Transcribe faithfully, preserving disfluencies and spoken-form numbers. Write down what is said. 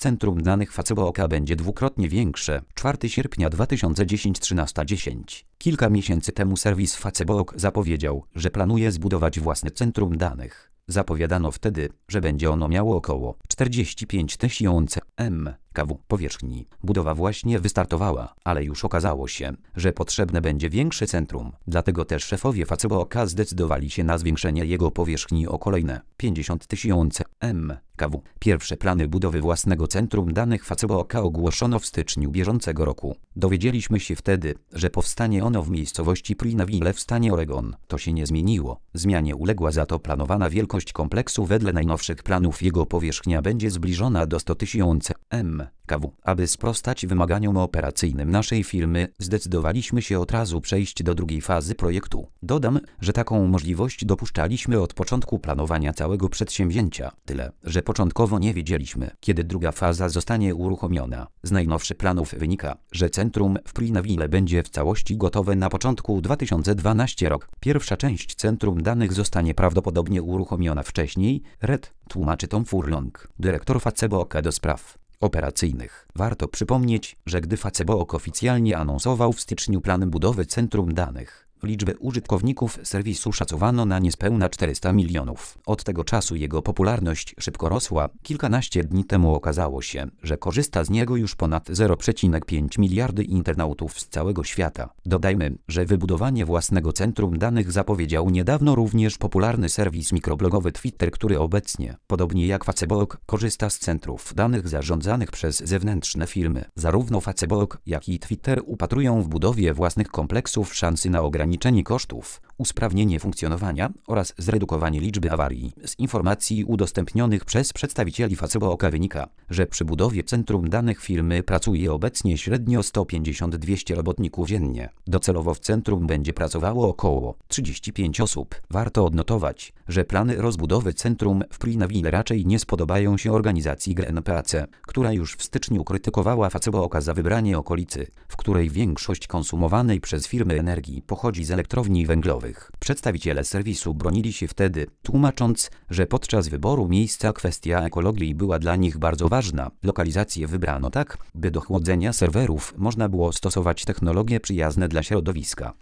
Centrum danych Facebooka będzie dwukrotnie większe. czwartego sierpnia dwa tysiące dziesiątego trzynaста dziesięć. Kilka miesięcy temu serwis Facebook zapowiedział, że planuje zbudować własne centrum danych. Zapowiadano wtedy, że będzie ono miało około czterdzieści pięć tysięcy metrów powierzchni. Budowa właśnie wystartowała, ale już okazało się, że potrzebne będzie większe centrum. Dlatego też szefowie Facebooka zdecydowali się na zwiększenie jego powierzchni o kolejne pięćdziesiąt tysięcy metrów. Pierwsze plany budowy własnego centrum danych Facebooka ogłoszono w styczniu bieżącego roku. Dowiedzieliśmy się wtedy, że powstanie ono w miejscowości Prineville w stanie Oregon. To się nie zmieniło. Zmianie uległa za to planowana wielkość kompleksu. Wedle najnowszych planów jego powierzchnia będzie zbliżona do stu tysięcy metrów. Aby sprostać wymaganiom operacyjnym naszej firmy, zdecydowaliśmy się od razu przejść do drugiej fazy projektu. Dodam, że taką możliwość dopuszczaliśmy od początku planowania całego przedsięwzięcia. Tyle, że początkowo nie wiedzieliśmy, kiedy druga faza zostanie uruchomiona. Z najnowszych planów wynika, że centrum w Prineville będzie w całości gotowe na początku dwa tysiące dwunastego roku. Pierwsza część centrum danych zostanie prawdopodobnie uruchomiona wcześniej. Red, tłumaczy Tom Furlong, dyrektor Facebooka do spraw operacyjnych. Warto przypomnieć, że gdy Facebook oficjalnie anonsował w styczniu plan budowy centrum danych, liczbę użytkowników serwisu szacowano na niespełna czterysta milionów. Od tego czasu jego popularność szybko rosła. Kilkanaście dni temu okazało się, że korzysta z niego już ponad zero przecinek pięć miliardy internautów z całego świata. Dodajmy, że wybudowanie własnego centrum danych zapowiedział niedawno również popularny serwis mikroblogowy Twitter, który obecnie, podobnie jak Facebook, korzysta z centrów danych zarządzanych przez zewnętrzne firmy. Zarówno Facebook, jak i Twitter upatrują w budowie własnych kompleksów szansy na ograniczenie ograniczenie kosztów, usprawnienie funkcjonowania oraz zredukowanie liczby awarii. Z informacji udostępnionych przez przedstawicieli Facebooka wynika, że przy budowie centrum danych firmy pracuje obecnie średnio sto pięćdziesiąt do dwustu robotników dziennie. Docelowo w centrum będzie pracowało około trzydzieści pięć osób. Warto odnotować, że plany rozbudowy centrum w Prineville raczej nie spodobają się organizacji Greenpeace, która już w styczniu krytykowała Facebooka za wybranie okolicy, w której większość konsumowanej przez firmy energii pochodzi z elektrowni węglowych. Przedstawiciele serwisu bronili się wtedy, tłumacząc, że podczas wyboru miejsca kwestia ekologii była dla nich bardzo ważna. Lokalizację wybrano tak, by do chłodzenia serwerów można było stosować technologie przyjazne dla środowiska.